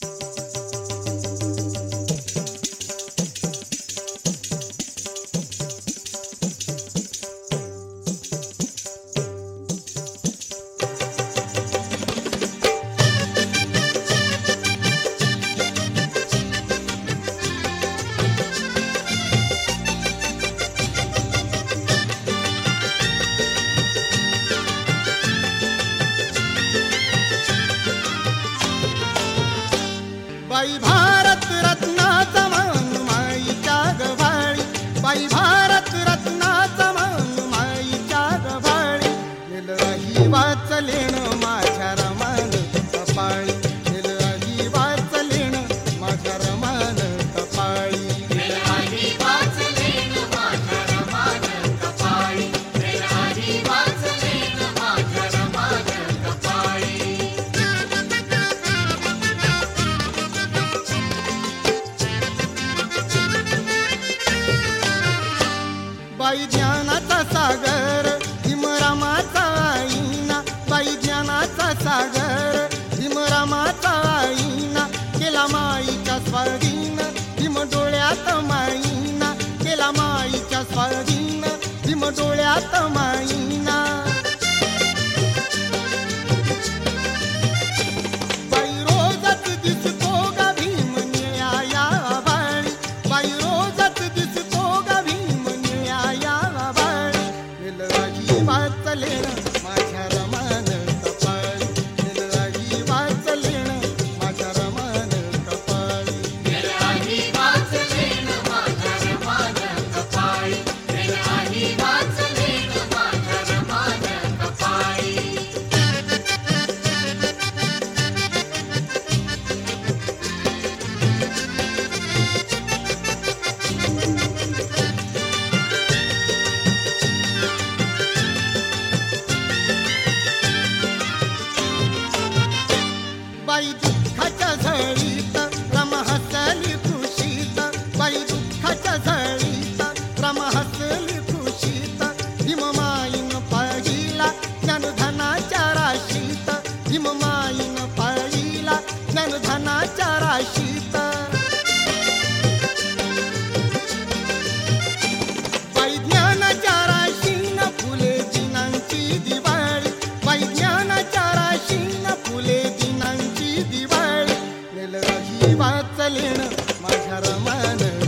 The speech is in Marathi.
बाई भारत रत्नाचा मान माईच्या गव्हाळी, बाई भारत रत्नाचा मान माईच्या गव्हाळी. निलही वाचलेण माझ्या रमान कपाळी, निलही वाचलेण माझ्या रमान कपाळी. निलही वाचलेण माझ्या रमान कपाळी, निलही वाचलेण माझ्या रमान कपाळी. बाई ज्ञानाचा सागर भीमरामाचा आईना, बाई ज्ञानाचा सागर भीमरामाचा आईना. केला माईच्या स्वाधीन भीम डोळ्यात माईना, केला माईच्या स्वाधीन भीम डोळ्यात माईना. बाई रोजच दिसतो गा भीम निळ्या या बाळी, बाई रोजच दिसतो गा भीम निळ्या या बाळी. निलही वाचलेण माझ्या रमान कपाळी, निलही वाचलेण माझ्या रमान कपाळी. निलही वाचलेण माझ्या रमान कपाळी, निलही वाचलेण माझ्या रमान कपाळी. बाई दुःखाच्या झळीत रम हसली खुशीत, बाई दुःखाच्या झळीत रम हसली खुशीत. भीममाईन पाहिला ज्ञानधनाच्या राशीत, भीममाईन पाहिला ज्ञानधनाच्या राशीत. बाई ज्ञानाच्या राशीन फुले दिनांची दिवाळी, बाई ज्ञानाच्या राशीन फुले दिनांची दिवाळी. निलही वाचलेण माझ्या रमान